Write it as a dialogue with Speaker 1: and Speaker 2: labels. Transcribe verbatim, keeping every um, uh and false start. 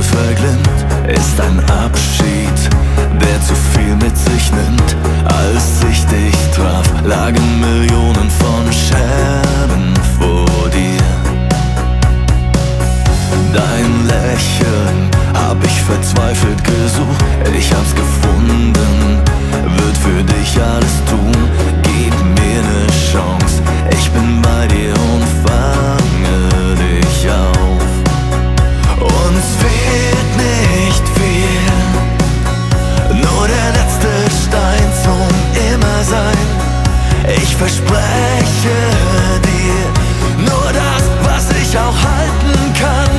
Speaker 1: Liebe verglimmt, ist ein Abschied, der zu viel mit sich nimmt. Als ich dich traf, lagen Millionen von Scherben vor dir. Dein Lächeln hab ich verzweifelt gesucht, ich hab's gefunden, würd für dich alles tun. Gib mir ne Chance, ich bin bei dir und fange dich auf. Uns fehlt nicht viel, nur der letzte Stein zum Immersein. Ich verspreche dir nur das, was ich auch halten kann.